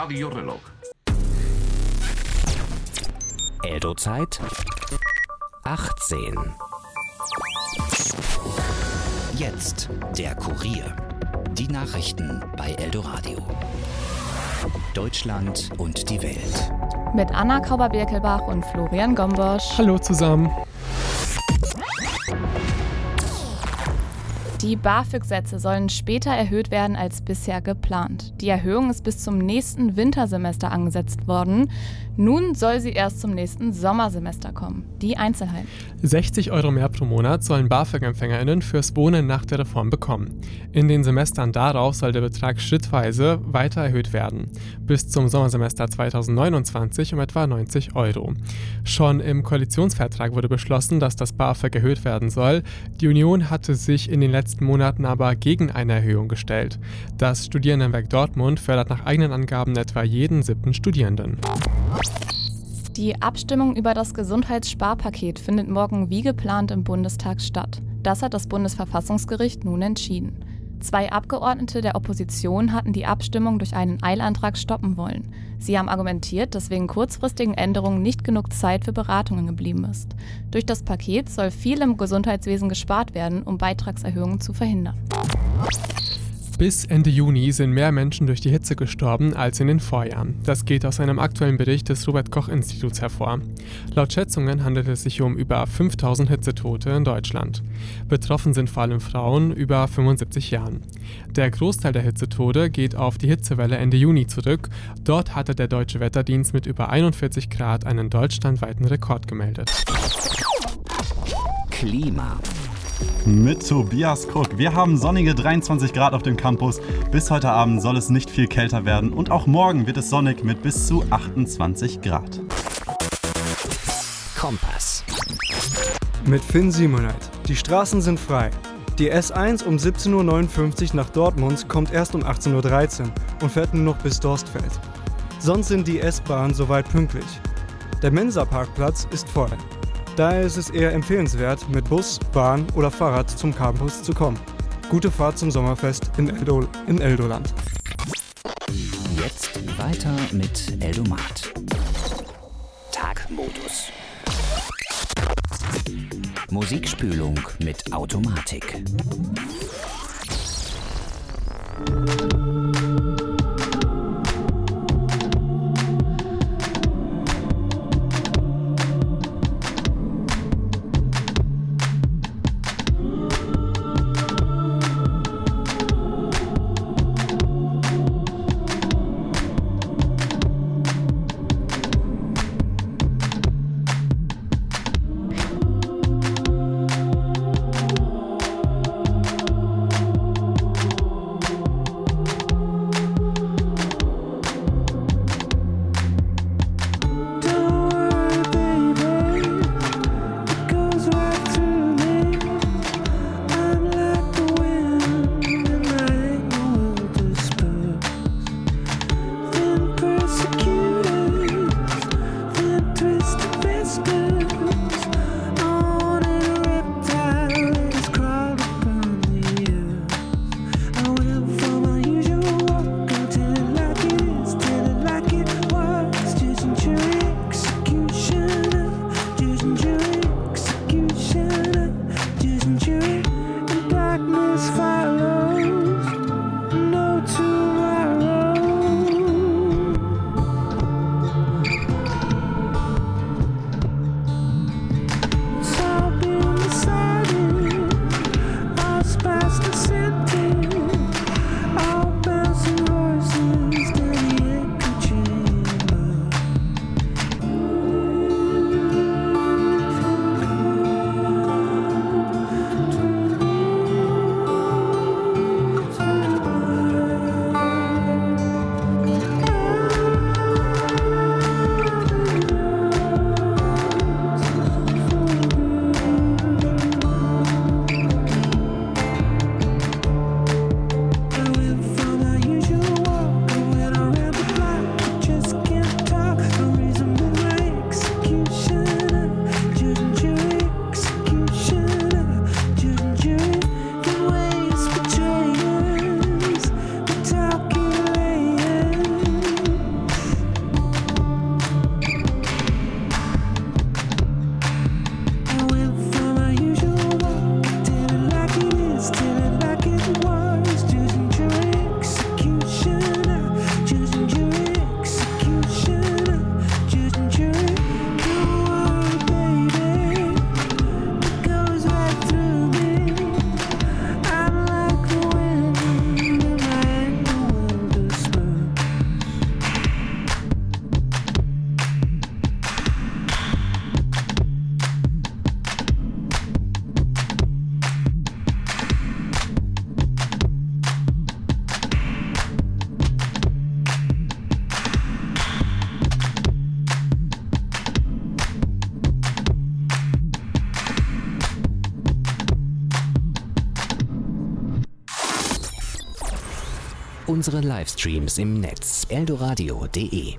Radiorelog. Eldo-Zeit 18. Jetzt der Kurier. Die Nachrichten bei Eldoradio. Deutschland und die Welt. Mit Anna Kauber-Birkelbach und Florian Gombosch. Hallo zusammen. Die BAföG-Sätze sollen später erhöht werden als bisher geplant. Die Erhöhung ist bis zum nächsten Wintersemester angesetzt worden. Nun soll sie erst zum nächsten Sommersemester kommen. Die Einzelheiten. 60 € mehr pro Monat sollen BAföG-EmpfängerInnen fürs Wohnen nach der Reform bekommen. In den Semestern darauf soll der Betrag schrittweise weiter erhöht werden. Bis zum Sommersemester 2029 um etwa 90 €. Schon im Koalitionsvertrag wurde beschlossen, dass das BAföG erhöht werden soll. Die Union hatte sich in den letzten Monaten aber gegen eine Erhöhung gestellt. Das Studierendenwerk Dortmund fördert nach eigenen Angaben etwa jeden 7. Studierenden. Die Abstimmung über das Gesundheitssparpaket findet morgen wie geplant im Bundestag statt. Das hat das Bundesverfassungsgericht nun entschieden. 2 Abgeordnete der Opposition hatten die Abstimmung durch einen Eilantrag stoppen wollen. Sie haben argumentiert, dass wegen kurzfristigen Änderungen nicht genug Zeit für Beratungen geblieben ist. Durch das Paket soll viel im Gesundheitswesen gespart werden, um Beitragserhöhungen zu verhindern. Bis Ende Juni sind mehr Menschen durch die Hitze gestorben als in den Vorjahren. Das geht aus einem aktuellen Bericht des Robert-Koch-Instituts hervor. Laut Schätzungen handelt es sich um über 5000 Hitzetote in Deutschland. Betroffen sind vor allem Frauen über 75 Jahren. Der Großteil der Hitzetode geht auf die Hitzewelle Ende Juni zurück. Dort hatte der Deutsche Wetterdienst mit über 41 Grad einen deutschlandweiten Rekord gemeldet. Klima. Mit Tobias Krug. Wir haben sonnige 23 Grad auf dem Campus. Bis heute Abend soll es nicht viel kälter werden und auch morgen wird es sonnig mit bis zu 28 Grad. Kompass. Mit Finn Simoneit. Die Straßen sind frei. Die S1 um 17:59 Uhr nach Dortmund kommt erst um 18:13 Uhr und fährt nur noch bis Dorstfeld. Sonst sind die S-Bahnen soweit pünktlich. Der Mensa-Parkplatz ist voll. Daher ist es eher empfehlenswert, mit Bus, Bahn oder Fahrrad zum Campus zu kommen. Gute Fahrt zum Sommerfest im Eldoland. Jetzt weiter mit Eldomat. Tagmodus. Musikspülung mit Automatik. Unsere Livestreams im Netz eldoradio.de.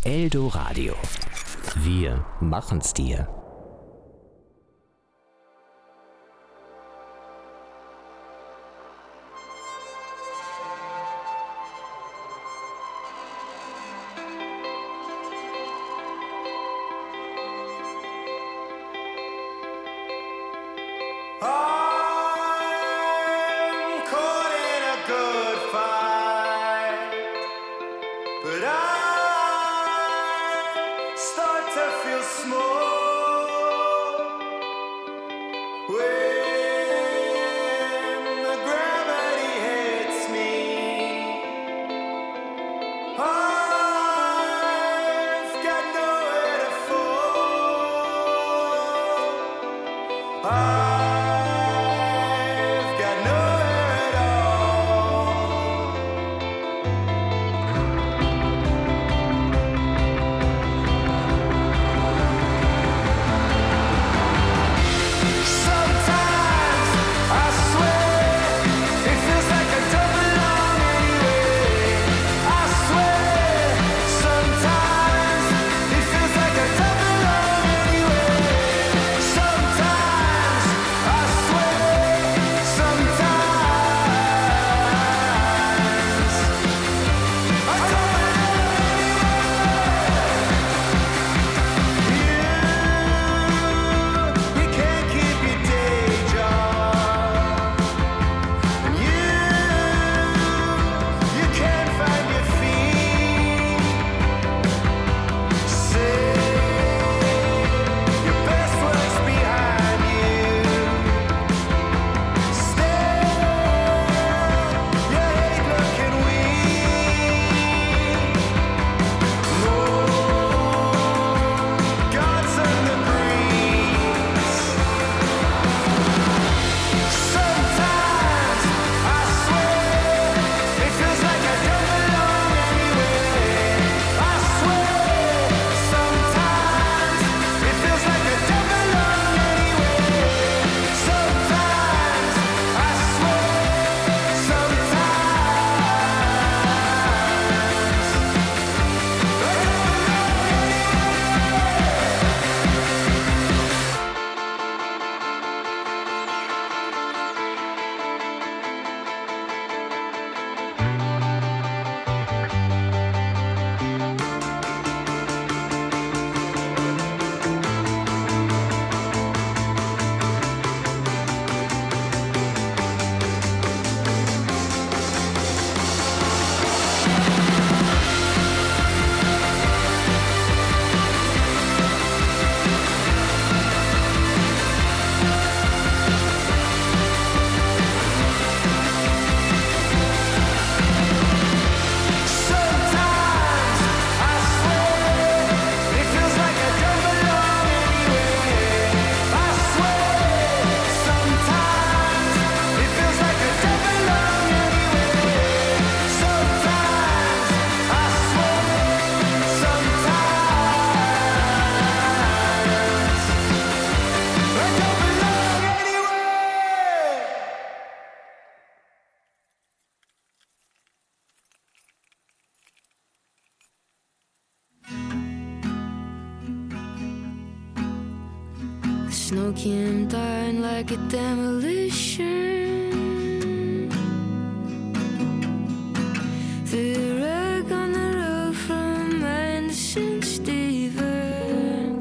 Eldoradio. Wir machen's dir. Snow came down like a demolition. Threw a rug on the road from mine to St. Stephen's.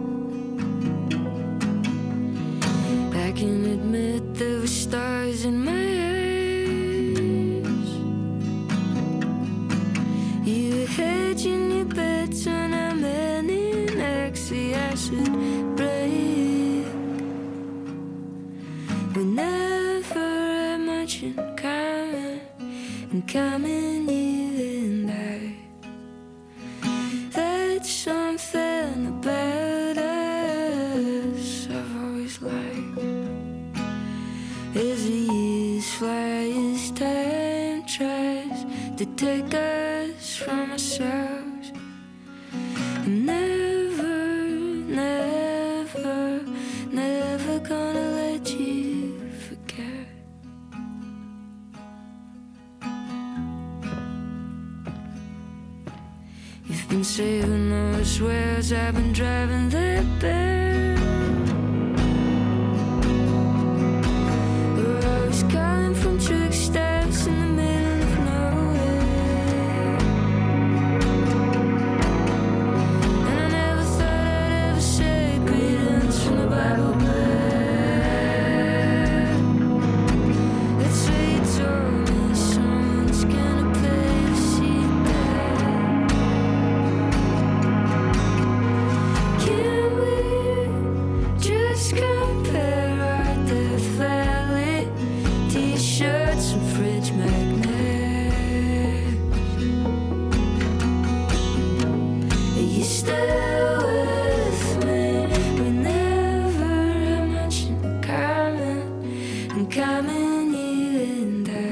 I can admit there were stars in my eyes. You were hedging your bets on how many necks the acid break. We never imagined coming, you and I. That's something about us I've always liked. As the years fly, as time tries to take us from ourselves, I'm never gonna let you forget. You've been and say who knows where I've been driving that bear. We're always calling from truck stops in the middle of nowhere. And I never thought I'd ever say greetings from the Bible Belt. That's what you told me, someone's gonna pay to see that. Can we just compare our Death Valley t-shirts and fridge magnets? Are you still with me? We never had much in common, you and I.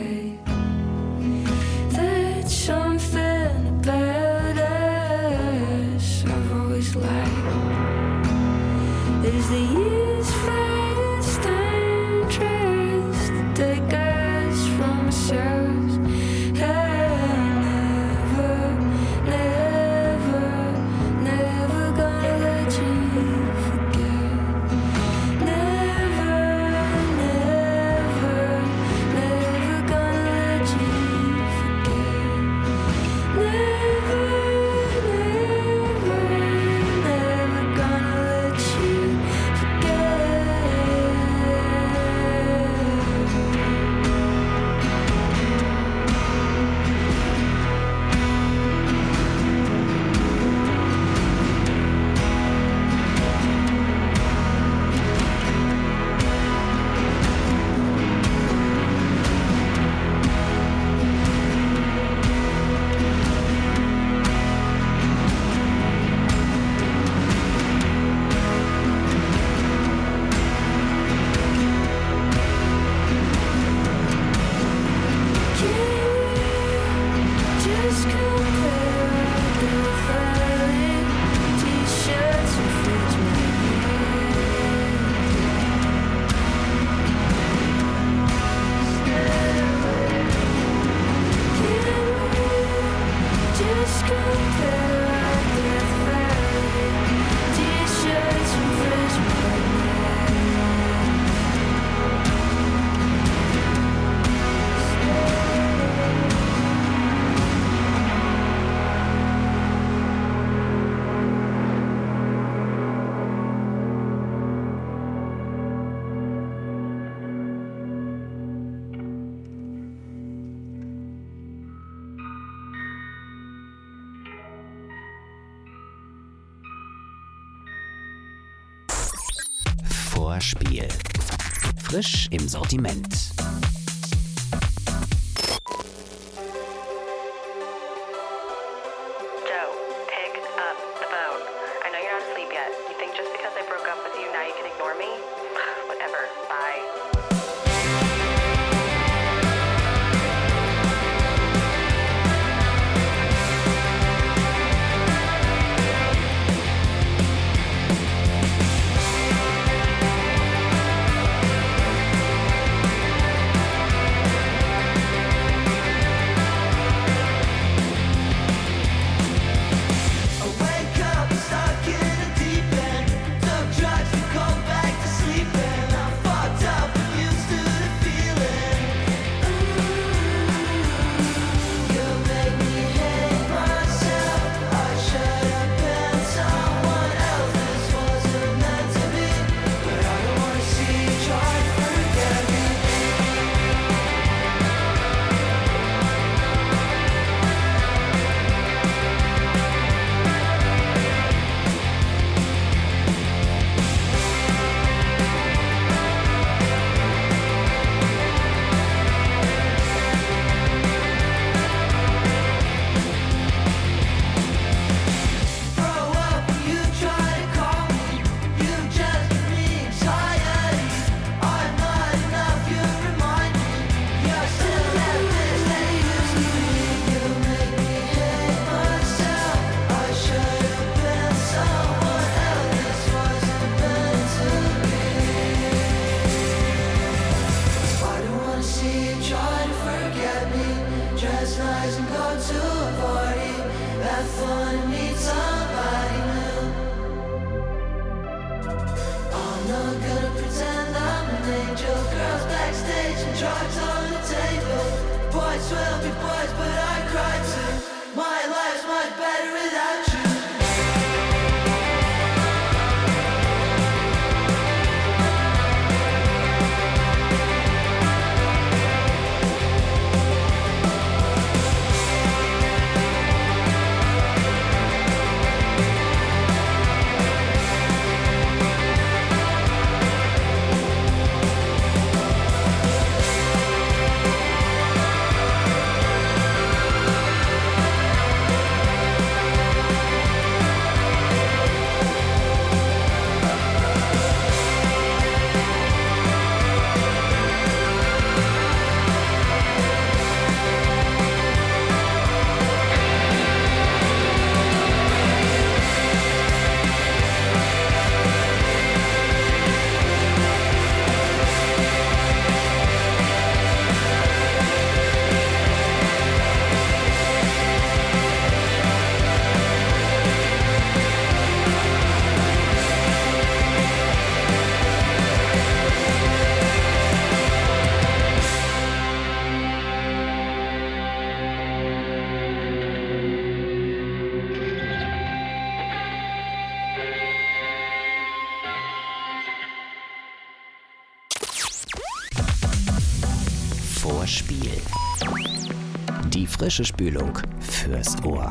That's something about us I've always liked. As the years fast and tries to take us from ourselves, I never gonna let you forget. Never gonna let you forget. Never gonna let you just compare the Valley t-shirts and fridge just compare Death Valley t-shirts and fridge Vorspiel. Frisch im Sortiment. Joe, pick up the phone. I know you're not asleep yet. You think just because I broke up with you now you can ignore me? Whatever. Bye. cards on the table. Boys will be boys, but I cry too. My life's much better without you. Vorspiel. Die frische Spülung fürs Ohr.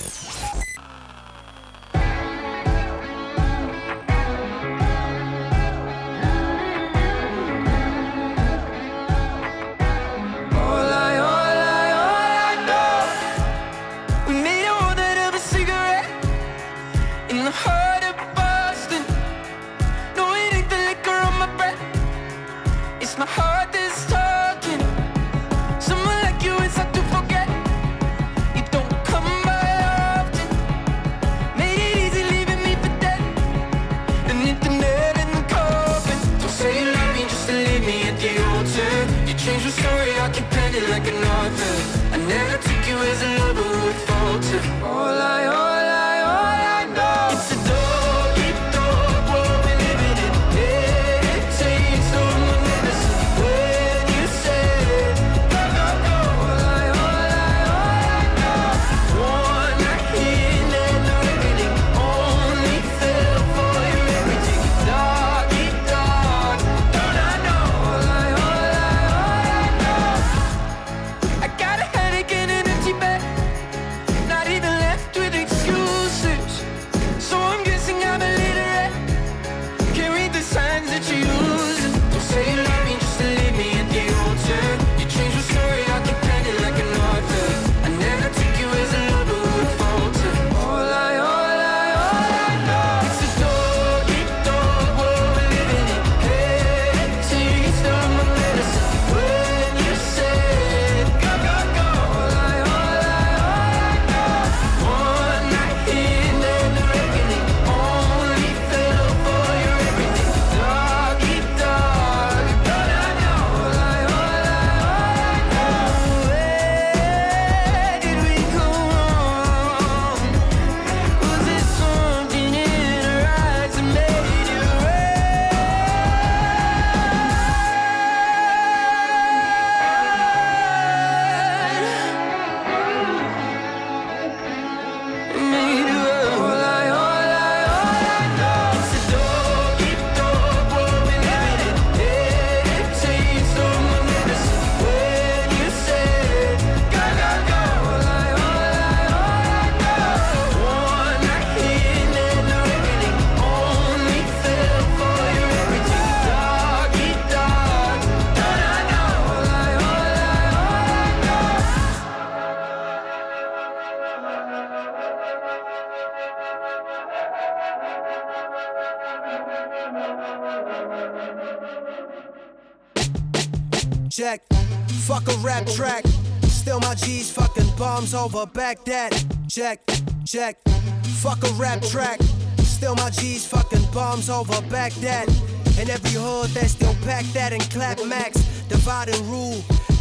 Check, fuck a rap track. Still my G's fucking bombs over Baghdad. Check, check, fuck a rap track. Still my G's fucking bombs over Baghdad. In every hood that still pack that and clap max. Divide and rule.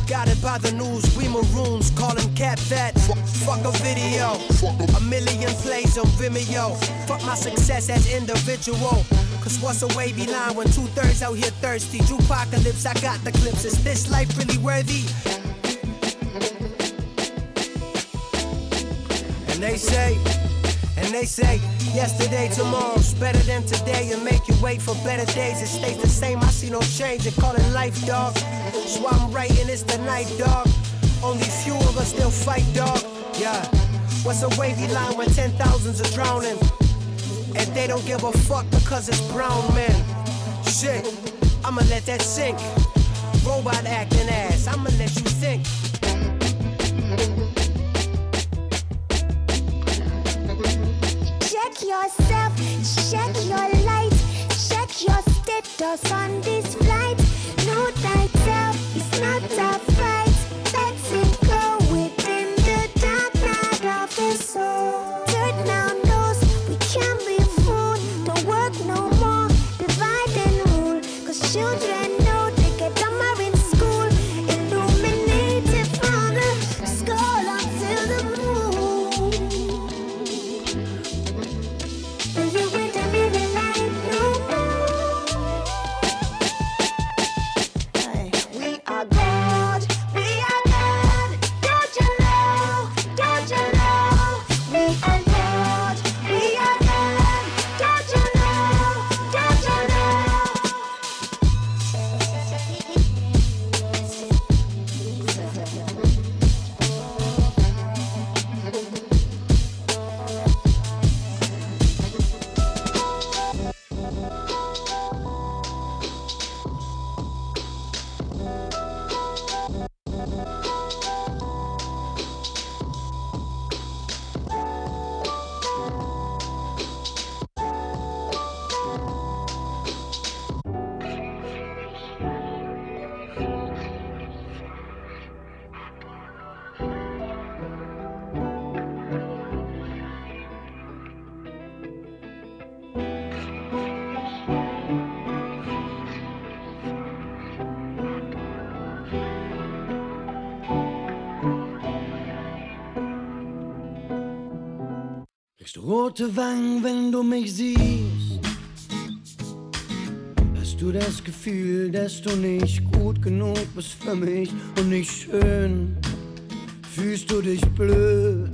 Guided by the news, we maroons, call them cat vets. Fuck a video, a million plays on Vimeo. Fuck my success as individual. Cause what's a wavy line when 2/3 out here thirsty? Jupacalypse, I got the clips. Is this life really worthy? And they say, yesterday, tomorrow's better than today. And make you wait for better days. It stays the same, I see no change. They call it life, dog. So I'm writing, it's the night, dog. Only few of us still fight, dog. Yeah. What's a wavy line when 10,000s are drowning? And they don't give a fuck because it's brown men. Shit, I'ma let that sink. Robot acting ass, I'ma let you think. Check yourself, check your light, check your status on this flight. No nights out, it's not a fight. Let's it go within the dark night of the soul. Turn down those, we can't be fooled. Don't work no more, divide and rule. Cause children know they get dumber in school. Illuminated from the skull until the moon. And you with them in the light no more. We are God, we are God. Don't you know, don't you know? We are God, we are God. Don't you know, don't you know? Kriegst du rote Wangen, wenn du mich siehst? Hast du das Gefühl, dass du nicht gut genug bist für mich und nicht schön? Fühlst du dich blöd?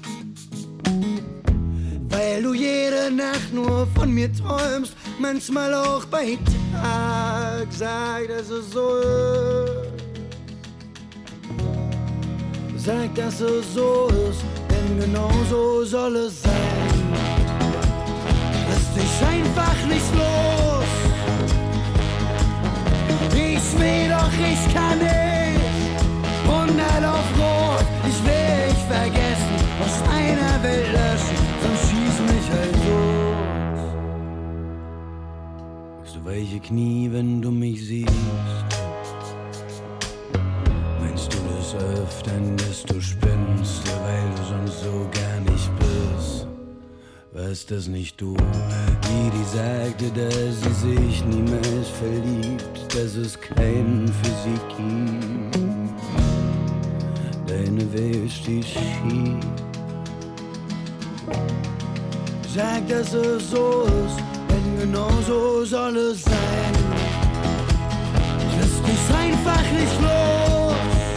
Weil du jede Nacht nur von mir träumst, manchmal auch bei Tag. Sag, dass es so ist. Sag, dass es so ist, denn genau so soll es sein. Lass dich einfach nicht los. Ich will doch, ich kann nicht. 100 auf Rot, ich will dich vergessen. Aus einer Welt löschen, sonst schieß mich halt los. Kriegst du weiche Knie, wenn du mich siehst? Meinst du des Öfteren, dass du spinnst, weil du sonst so gar nicht bist? Warst das nicht du, die sagte, dass sie sich niemals verliebt, dass es keinen für sie gibt? Deine Welt steht schief. Sag, dass es so ist, denn genau so soll es sein. Lass dich einfach nicht los.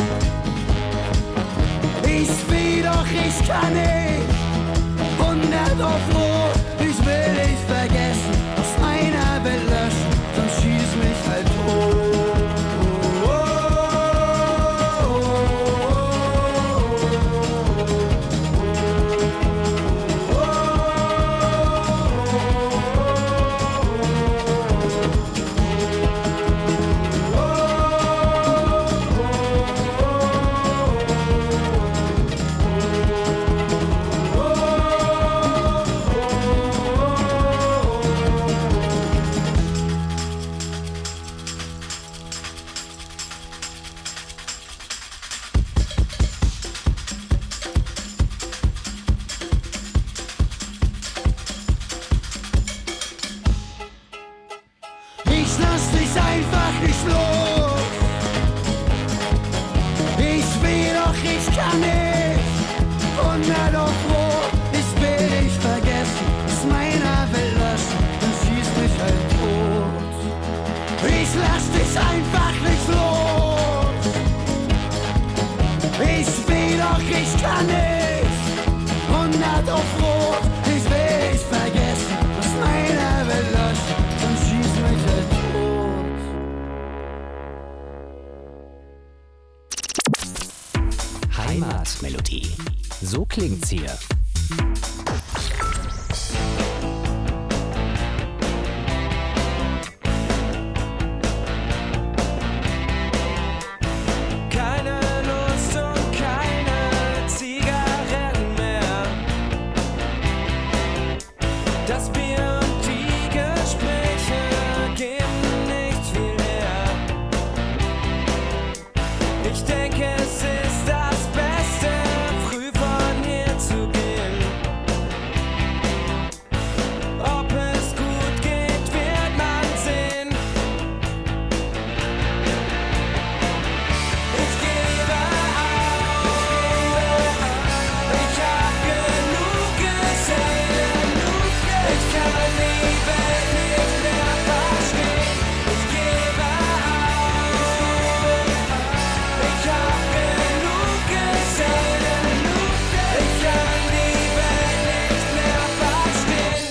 Ich will doch, ich kann nicht. 100 auf Rot, ich will dich vergessen. Aus einer Welt löschen, sonst schieß mich halt tot. Ich lass dich einfach nicht los. kann nicht. 100 auf Rot, ich will dich vergessen. Das meiner will löschen und schießt mich halt tot. Ich lass dich einfach nicht los. Ich will doch, ich kann nicht. 100 auf Rot, ich will dich vergessen. Das meiner will löschen und schießt mich halt tot. Heimatmelodie. So klingt's hier. Keine Lust und keine Zigaretten mehr. Das Bier und die Gespräche geben nicht viel her. Ich denke, es ist das Beste, früh von hier zu gehen. Ob es gut geht, wird man sehen. Ich gebe auf, ich hab genug gesehen. Ich kann die Welt nicht mehr verstehen. Ich gebe auf, ich hab genug gesehen. Ich kann die Welt nicht mehr verstehen.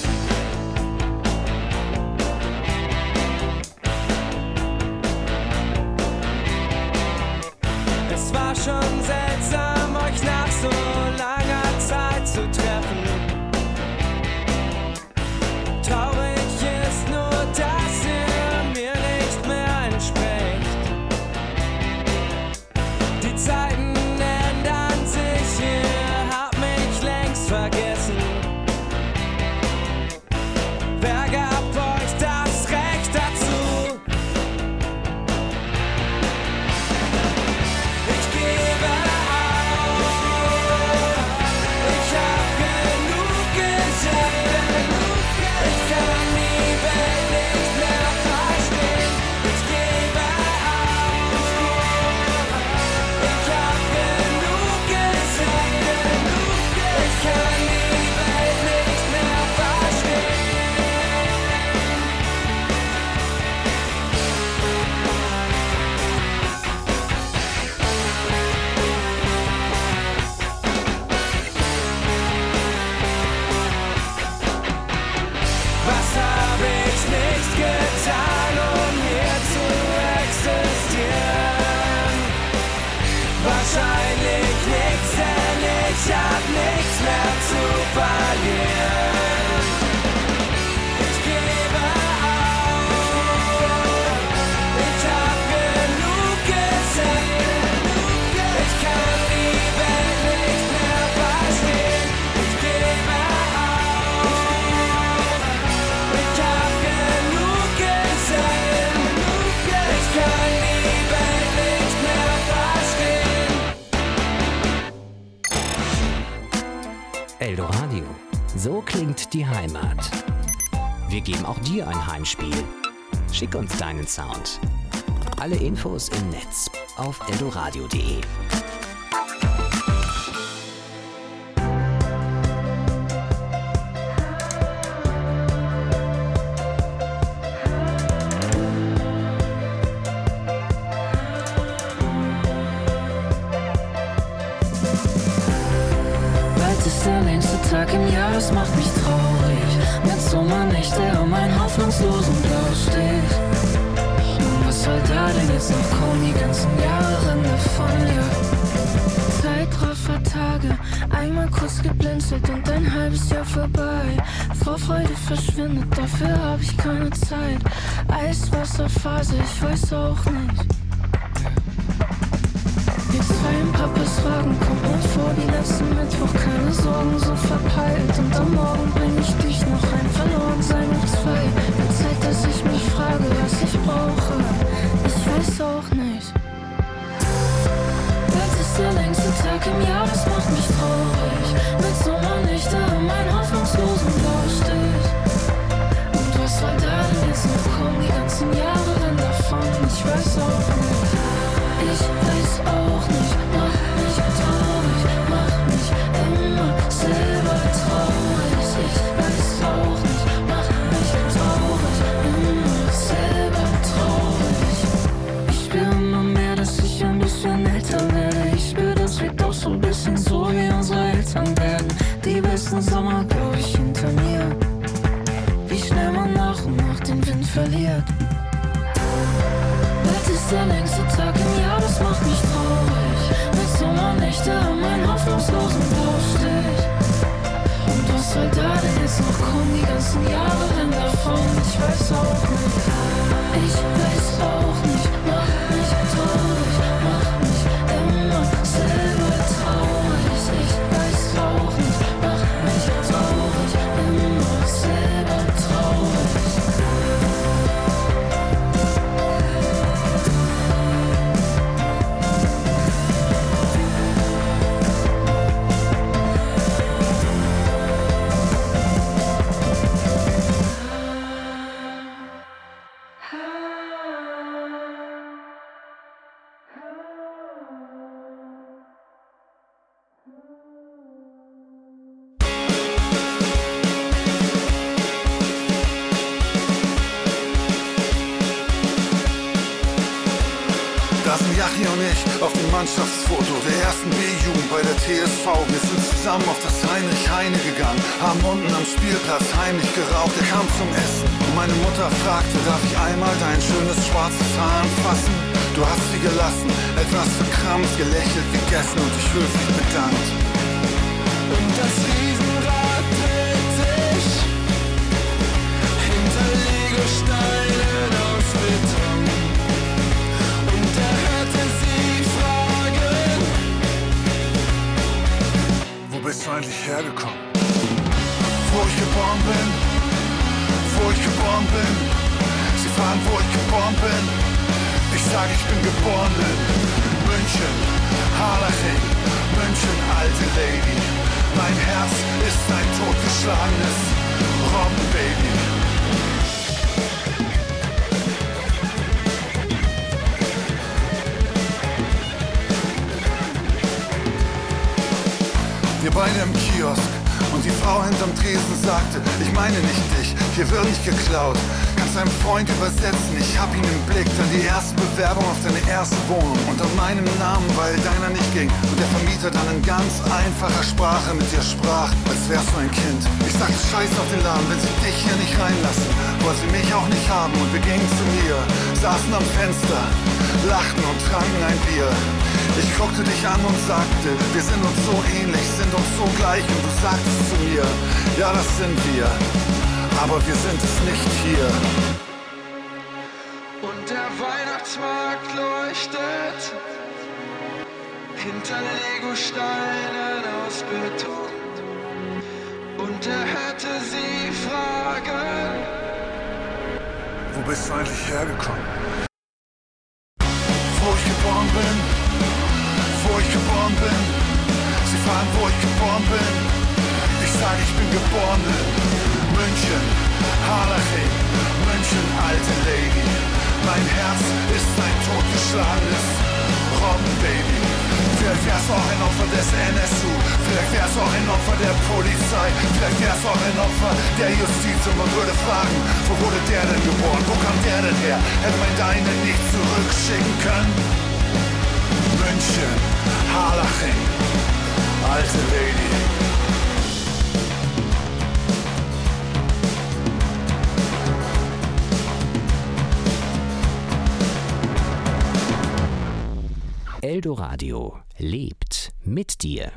Es war schon seltsam, euch nach so langer Zeit zu treffen. Traurig ist nur, dass ihr mir nicht mehr entspricht. Die Zeiten ändern sich, ihr habt mich längst vergessen. Wer gab euch das Recht dazu? Ich gebe auf, ich hab genug gesehen. Ich kann die Welt nicht mehr verstehen. Ich gebe auf, ich hab genug gesehen. Ich kann die Welt nicht mehr verstehen. Was hab ich nicht getan, um hier zu existieren? Wahrscheinlich nichts, denn ich hab nichts mehr zu verlieren. Ich gebe auf, ich hab genug gesehen. Ich kann die Welt nicht mehr verstehen. Ich gebe auf, ich hab genug gesehen. Ich kann die Welt nicht mehr verstehen. Eldoradio. So klingt die Heimat. Wir geben auch dir ein Heimspiel. Schick uns deinen Sound. Alle Infos im Netz auf eldoradio.de. Bald ist der längste Tag im Jahr, das macht mich traurig. Mit Sommernächte um einen hoffnungslosen Blau steht. Und was soll da denn jetzt noch kommen, die ganzen Jahre rennen davon, ja. Zeitraffer-Tage, einmal kurz geblinzelt und ein halbes Jahr vorbei. Vorfreude verschwindet, dafür hab ich keine Zeit. Eiswasserphase, ich weiß auch nicht. Wir zwei in Papas Wagen, kommt mir vor wie letzten Mittwoch. Keine Sorgen, so verpeilt. Und am Morgen bring ich dich noch ein. Verloren sein auf zwei. Wird Zeit, dass ich mich frage, was ich brauche. Ich weiß auch nicht. Das ist der längste Tag im Jahr, das macht mich traurig. Mit Sommernächte um einen hoffnungslosen Blau steht. Und was soll da denn jetzt noch kommen? Die ganzen Jahre rennen davon. Ich weiß auch nicht. Ich weiß auch nicht, mach mich traurig. verliert. Bald ist der längste Tag im Jahr, das macht mich traurig. Mit Sommernächte an meinen hoffnungslosen Blaustich. Und was soll da denn jetzt noch kommen? Die ganzen Jahre rennen davon. Ich weiß auch nicht. Ich weiß auch nicht. Mach mich traurig. Mach mich immer selber traurig. Ich weiß auch nicht. Mach mich traurig. Immer selber traurig. Jachi und ich auf dem Mannschaftsfoto der ersten B-Jugend bei der TSV. Wir sind zusammen auf das Heinrich-Heine gegangen, haben unten am Spielplatz heimlich geraucht. Er kam zum Essen und meine Mutter fragte, darf ich einmal dein schönes schwarzes Haar anfassen? Du hast sie gelassen, etwas verkrampft, gelächelt, gegessen und dich höflich bedankt. Und das Riesenrad dreht sich hinter Legosteinen aus Beton. Und er hörte sie fragen: Wo bist du eigentlich hergekommen? Wo ich geboren bin, wo ich geboren bin. Sie fragen, wo ich geboren bin. Ich sage, ich bin geboren in München, Harlaching, München, alte Lady. Mein Herz ist ein totgeschlagenes Robbenbaby. Wir beide im Kiosk und die Frau hinterm Tresen sagte, ich meine nicht dich, hier wird nicht geklaut. Kannst deinem Freund übersetzen, ich hab ihn im Blick. Dann die erste Bewerbung auf deine erste Wohnung unter meinem Namen, weil deiner nicht ging. Und der Vermieter dann in ganz einfacher Sprache mit dir sprach, als wärst du ein Kind. Ich sagte Scheiß auf den Laden, wenn sie dich hier nicht reinlassen, wollen sie mich auch nicht haben. Und wir gingen zu mir, saßen am Fenster, lachten und tranken ein Bier. Ich guckte dich an und sagte, wir sind uns so ähnlich, sind uns so gleich. Und du sagtest zu mir, ja, das sind wir, aber wir sind es nicht hier. Und der Weihnachtsmarkt leuchtet hinter Legosteinen aus Beton. Und er hörte sie fragen: Wo bist du eigentlich hergekommen? Wo ich geboren bin, wo ich geboren bin. Sie fragen, wo ich geboren bin. Ich sage, ich bin geboren in München, Harlaching, München, alte Lady. Mein Herz ist ein totgeschlagenes Robbenbaby. Vielleicht wärst du auch ein Opfer des NSU, vielleicht wärst du auch ein Opfer der Polizei, vielleicht wärst du auch ein Opfer der Justiz und man würde fragen, wo wurde der denn geboren, wo kam der denn her? Hätte man deinen nicht zurückschicken können? München, Harlaching, alte Lady. Eldoradio lebt mit dir.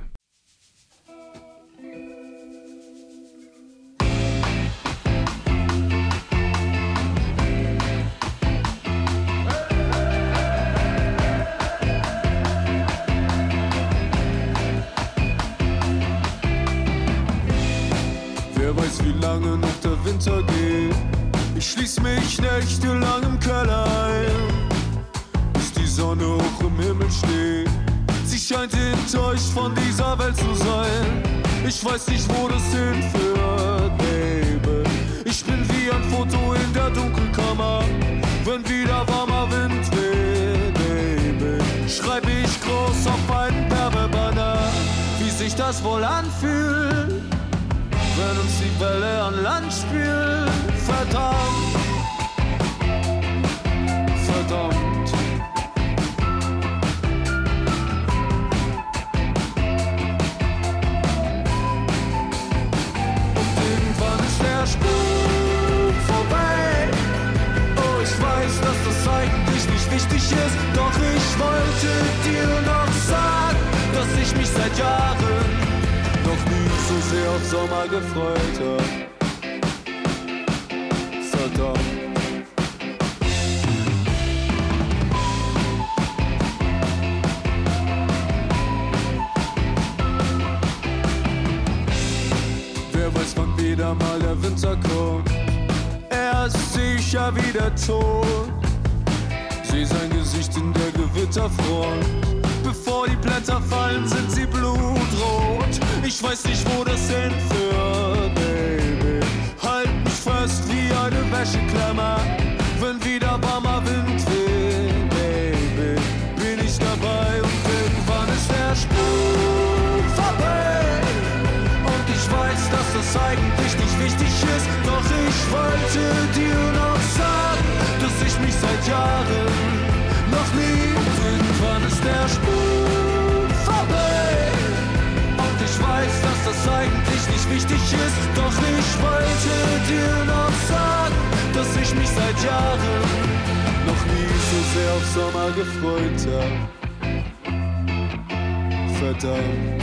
Wer weiß, wie lange noch der Winter geht. Ich schließ mich nächtelang im Keller ein, bis die Sonne hoch im Himmel steht. Sie scheint enttäuscht von dieser Welt zu sein. Ich weiß nicht, wo das hinführt, Baby. Ich bin wie ein Foto in der Dunkelkammer, wenn wieder warmer Wind weht, Baby. Schreibe ich groß auf einen Werbebanner, wie sich das wohl anfühlt, wenn uns die Welle an Land spielt. Verdammt, verdammt. Und irgendwann ist der Spuk vorbei. mich seit Jahren noch nie so sehr auf Sommer gefreut hab. Verdammt. Wer weiß, wann wieder mal der Winter kommt. Er ist sicher wieder tot. Seh sein Gesicht in der Gewitterfront. Bevor die Blätter fallen, sind sie blutrot. Ich weiß nicht, wo das hinführt, Baby. Halt mich fest wie eine Wäscheklammer. Wenn wieder warmer Wind weht, Baby, bin ich dabei und irgendwann ist der Spuk vorbei. Und ich weiß, dass das eigentlich nicht wichtig ist. Doch ich wollte dir noch sagen, dass ich mich seit Jahren noch nie. Irgendwann ist der Spuk vorbei. Und ich weiß, dass das eigentlich nicht wichtig ist. Doch ich wollte dir noch sagen, dass ich mich seit Jahren noch nie so sehr auf Sommer gefreut hab. Verdammt.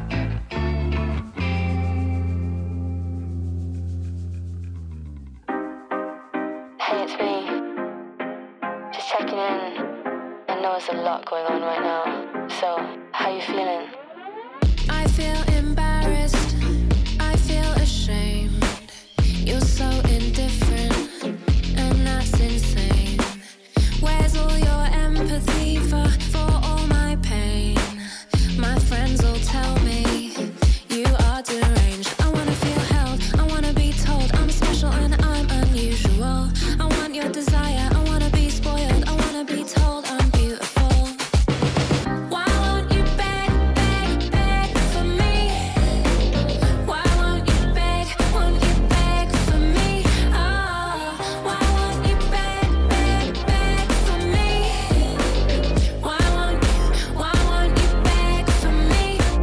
Hey, it's me. Just checking in. I know there's a lot going on right now. So, how you feeling? I feel embarrassed. I feel ashamed. You're so indifferent, and that's insane. Where's all your empathy for all my pain? My friends all tell me you are deranged. I wanna feel held. I wanna be told I'm special and I'm unusual. I want your desire. I wanna be spoiled. I wanna be told I'm beautiful. Why won't you beg, beg, beg for me? Why won't you beg for me? Oh, why won't you beg, beg, beg for me? Why won't you beg for me?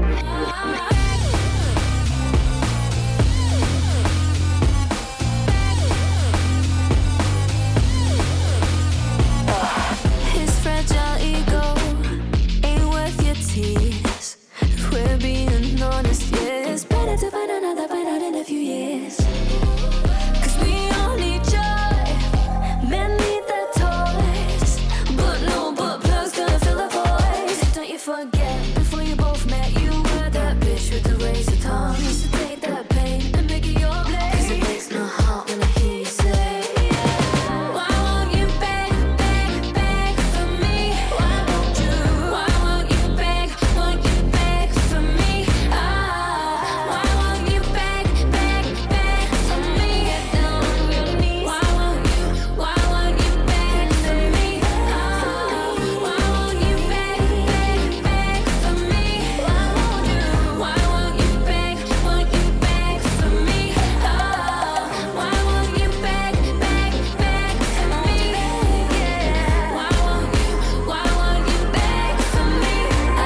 His fragile ego ain't worth your tears. If we're being honest, yeah, it's better to find another bite out in a few years. Cause we all need joy, men need their toys. But no butt plug's gonna fill a void. Don't you forget, before you both met, you were that bitch with the razor tongue. Used to take that pain and make it your blade. Cause it breaks my heart when I hear you say, why won't you beg, beg, beg for me? Why won't you beg for me? Ah, why won't you beg, beg, beg for me? Get down on your knees. Why won't you beg for me? Ah, why won't you beg, beg, beg for me? Why won't you beg for me? Ah, why won't you beg, beg, beg for me? Yeah. Why won't you beg for me?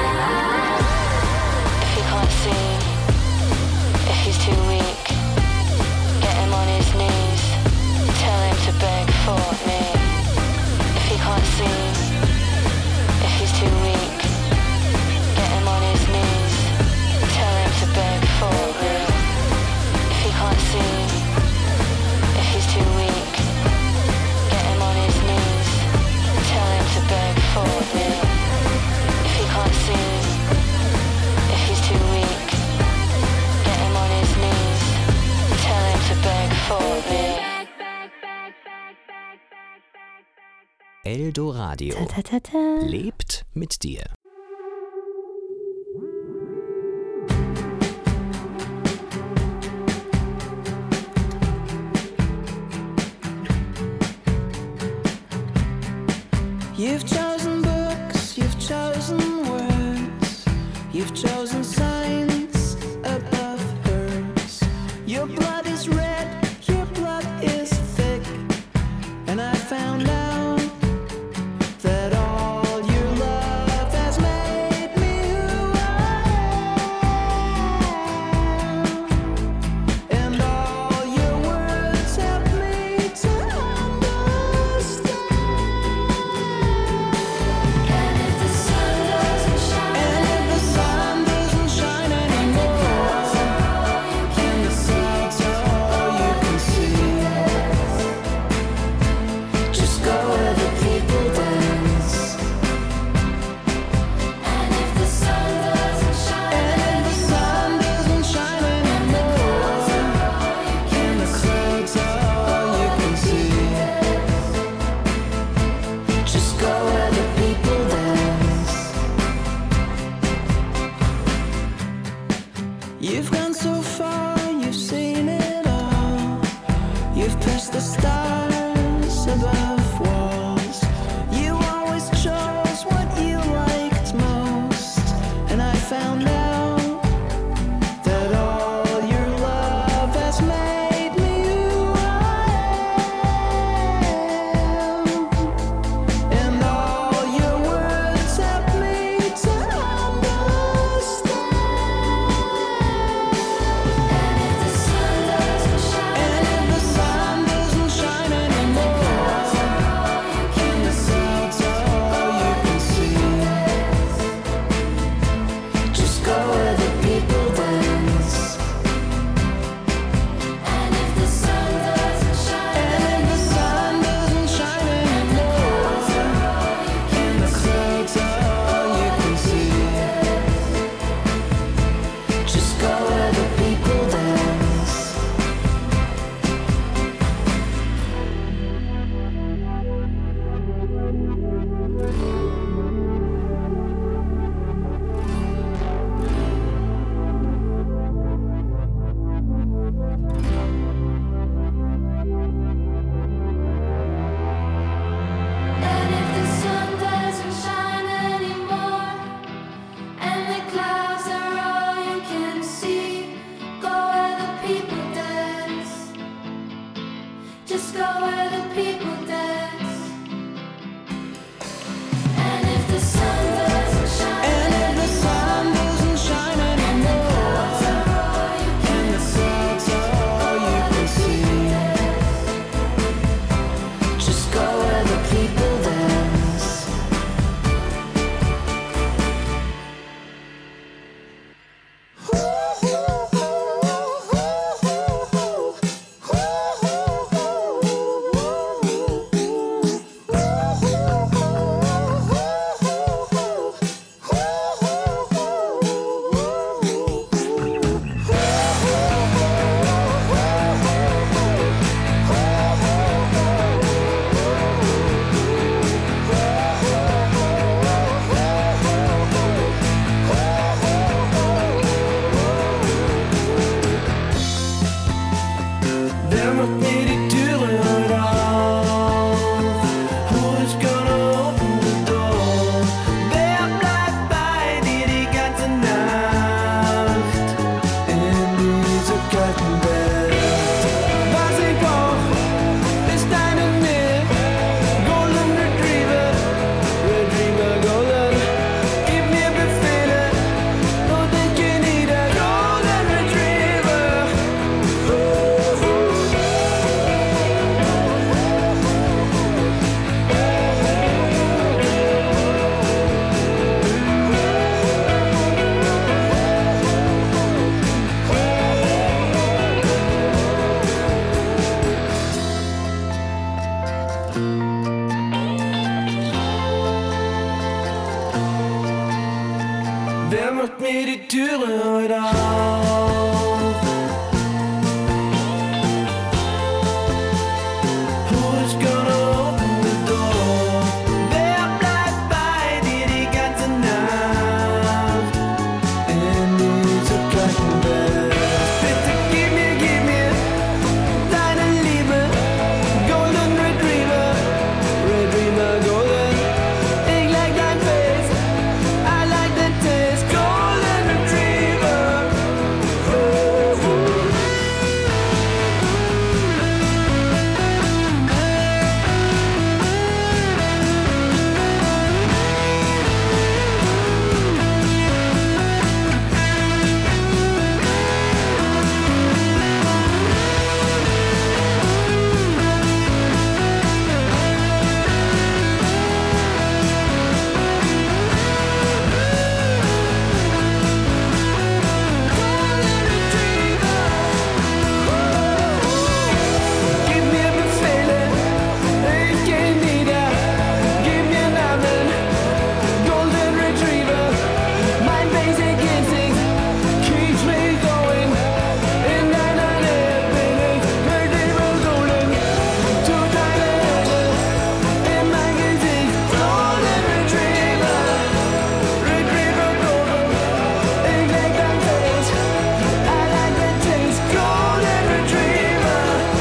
If he can't see, if he's too weak, get him on his knees. Tell him to beg for me. If he can't see, if he's too weak, get him on his knees. Tell him to beg for me. If he can't see, if he's too weak, get him on his knees. Tell him to beg for me. If he can't see, if he's too weak, get him on his knees. Tell him to beg for me. Eldoradio lebt mit dir. You've chosen books, you've chosen words, you've chosen signs above hers. Your blood is red, your blood is thick, and I found out that all your love has made me who I am, and all your words help me to understand. And if the sun doesn't shine, and if the sun doesn't Wer macht mir die Türe heute auf? Who's gonna open the door? Wer bleibt bei dir die ganze Nacht in dieser kalten Welt? Bitte gib mir deine Liebe, Golden Retriever, Retriever Golden. Ich like dein Face, I like the taste, Golden Retriever. Oh, oh. Gib mir Befehle, ich geh nieder. Gib mir Namen, Golden Retriever. Mein Basic Instinct keeps me going. In deiner Nähe bin ich Retriever Golden. Tu deine Hände in mein Gesicht. Golden Retriever, Retriever Golden. Ich leg dein Face, I like the taste. Golden Retriever.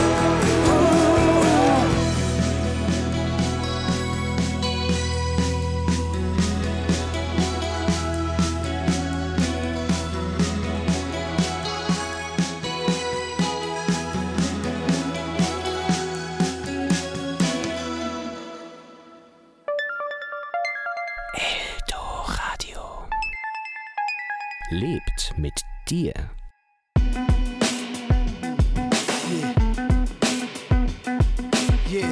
Eldoradio. Lebt mit dir. Yeah.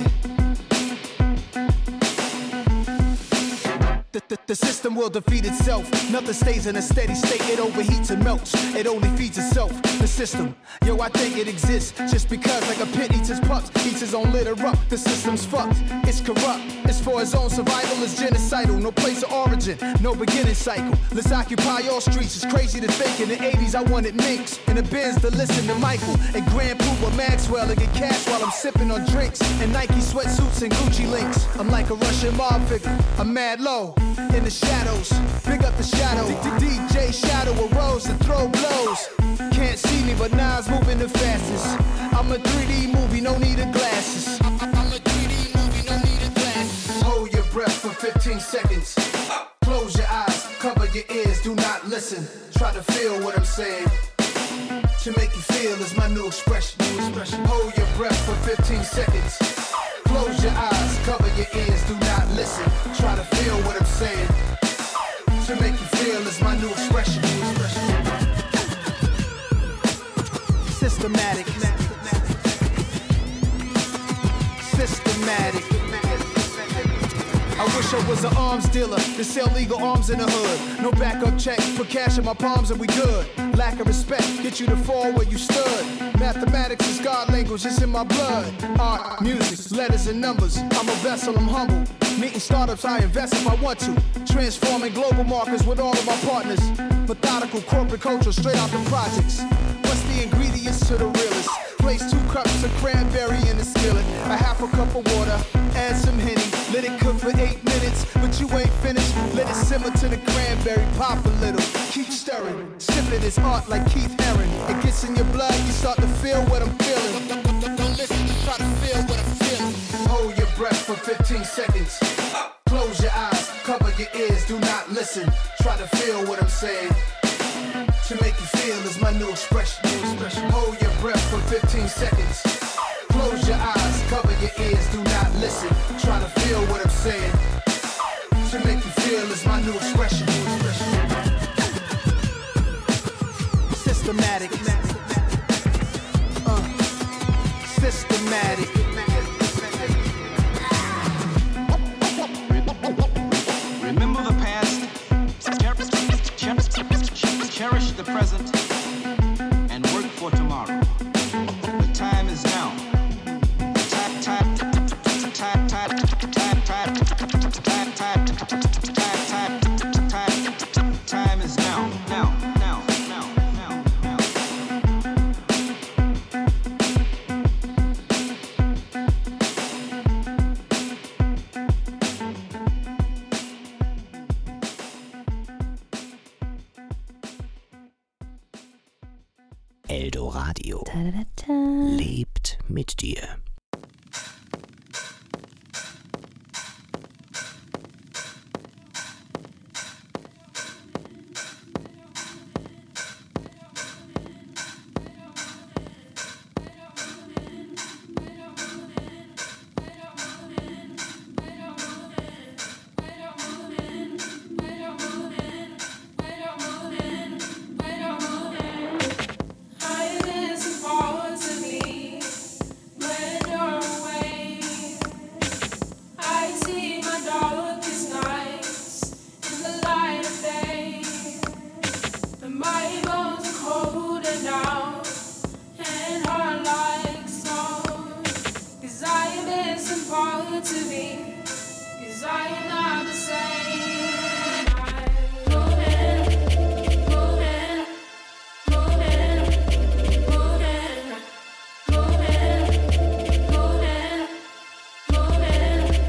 The system will defeat itself. Nothing stays in a steady state. It overheats and melts. It only feeds itself. The system, yo, I think it exists just because, like a pit eats his pups, eats his own litter up. The system's fucked. It's corrupt. It's for his own survival. It's genocidal. No place of origin. No beginning cycle. Let's occupy all streets. It's crazy to think in the 80s I wanted minks in the Benz to listen to Michael and Grand Poopa Maxwell and get cash while I'm sipping on drinks and Nike sweatsuits and Gucci links. I'm like a Russian mob figure. I'm mad low in the shadows. Big up the shadow. DJ Shadow arose to throw blows. Can't see me, but Nas moving the fastest. I'm a 3D movie, no need of glasses. I'm a 3D movie, no need of glasses. Hold your breath for 15 seconds. Close your eyes, cover your ears, do not listen. Try to feel what I'm saying. To make you feel is my new expression. Hold your breath for 15 seconds. Close your eyes, cover your ears, do not listen. Try to feel what I'm saying. To make you feel is my new expression. Systematic. Systematic. I wish I was an arms dealer to sell legal arms in the hood. No backup check, put cash in my palms and we good. Lack of respect, get you to fall where you stood. Mathematics is God language, it's in my blood. Art, music, letters and numbers. I'm a vessel, I'm humble. Meeting startups, I invest if I want to. Transforming global markets with all of my partners. Methodical corporate culture straight out the projects. What's the ingredients to the realest? Place 2 cups of cranberry in the skillet. A half a cup of water, add some Henny. Let it cook for 8 minutes, but you ain't finished. Let it simmer to the cranberry, pop a little. Keep stirring, sipping is art like Keith Haring. It gets in your blood, you start to feel what I'm feeling. Don't listen, just try to feel what I'm feeling. Hold your breath for 15 seconds. Close your eyes, cover your ears, do not listen. Try to feel what I'm saying. To make you feel is my new expression. Hold your breath for 15 seconds. Close your eyes, cover your ears, do not listen. Try to feel what I'm saying. To make you feel is my new expression. Systematic. Systematic. Remember the past, cherish the present, and work for tomorrow. The time is now. Eldoradio. Lebt mit dir. To be, 'cause I am not